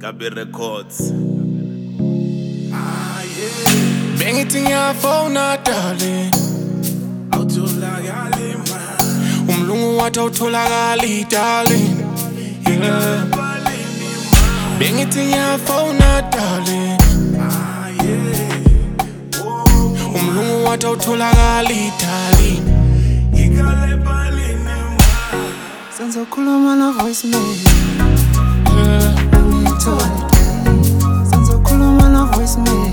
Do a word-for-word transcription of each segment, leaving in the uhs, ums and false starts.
Gabi Records. Ah, yeah. Bengithi ngiyafona darling, Awutholakali man. umlungu wathi awutholakali darling, yeah. Bengithi ngiyafona darling, Ah, yeah. Oh, umlungu wathi awutholakali darling. ikale balini man. Senzokhuluma na voicemail, Yeah, angiyitholi. Senzokhuluma na voicemail,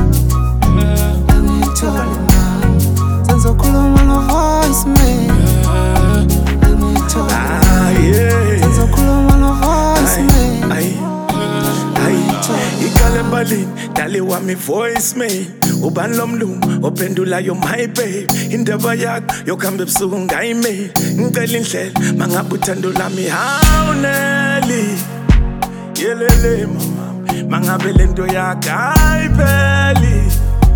yeah, angiyitholi man. Senzokhuluma na voicemail, yeah, angiyitholi. Ah, yeah. Senzokhuluma na voicemail, Ay, ay, ikale balini dali wami voicemail. Ubani lo mlungu ophendulayo my babe, indaba yakho yokuhamba ebusuku ngayimail. Ngicela indlela mangabe uthando lami hawuneli. Yelele mama, mangabe lento yakho ayipheli.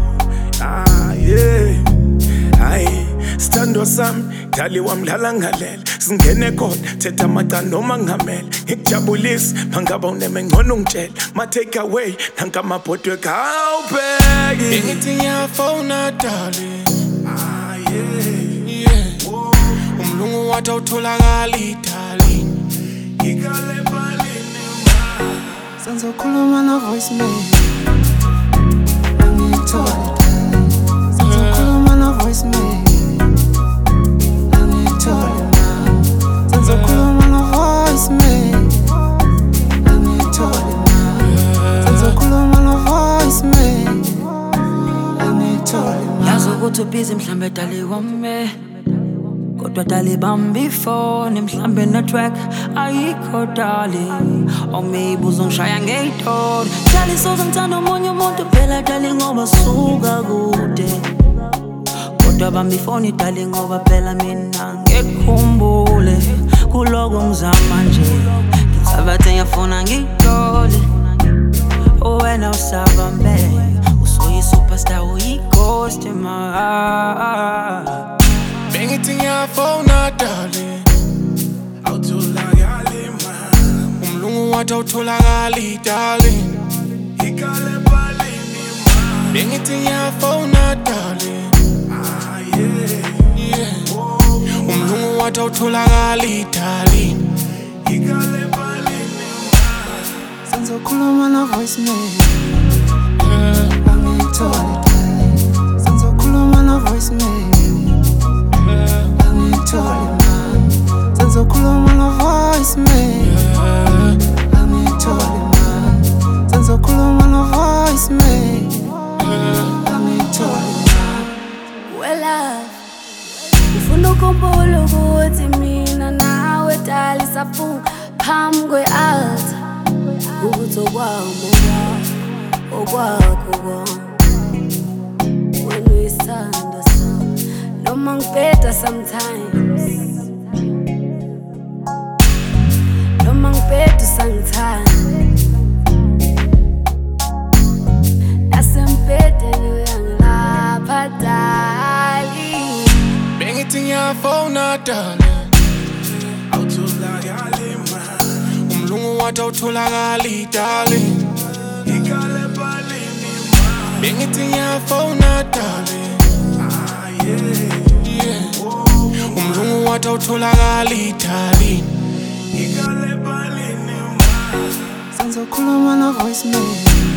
Ah yeah, ay sithando sami dali wamdlala ngalela. Singene kodwa thetha amacala noma ngamela. Ngikujabulisa mangaba uneme ngcono ungitshela. Ma take away nanka amabhodwe kawubheki. bengithi ngiyafona darling, Ah yeah, yeah. Umlungu wathi awutholakali darling, ikale balini man. senzokhuluma na voicemail, angiyitholi. Senzokhuluma na voicemail, angiyitholi man. Senzokhuluma na voicemail, angiyitholi man. Senzokhuluma na voicemail, angiyitholi man. Yazi ukuthi ubhizi mhlambe dali wami, kodwa dali bambi ifoni mhlambe network ayikho dali, or maybe uzongishaya ngey'toni. Dali soze ngithanda omunye umuntu phela dali ngoba suka kude, kodwa bambi ifoni dali ngoba phela mina ngikhumbule kuloko ngizama nje. Ngisabathe ngiyafuna ngiyithole, wena usabambe usuyi-superstar uyi-ghost ma. bengithi ngiyafona darling, Awutholakali man. umlungu wathi awutholakali darling, Ikale balini man. bengithi ngiyafona darling, Ah yeah, yeah. Umlungu wathi awutholakali darling, ikale balini man. Senzokhuluma na voicemail, yeah, angiyitholi. Senzokhuluma na voicemail, yeah, angiyitholi man. Senzokhuluma na voicemail, yeah, angiyitholi man. Senzokhuluma na voicemail, yeah. angiyitholi man. Wela ngifuna ukukhumbula ukuthi mina nawe dali safunga phambi kwe-altar, ukuthi okwami okwakho kwami wena uyisithando sami, noma ngibheda sometimes, noma ngibheda usangithanda, nasembhedeni uyangilapha dali. Bengithi ngiyafona darling, Awutholakali man. umlungu wathi awutholakali darling, Ikale balini man. bengithi ngiyafona darling, Ah yeah, yeah. Umlungu wathi awutholakali darling, ikale balini man. Senzokhuluma na voicemail,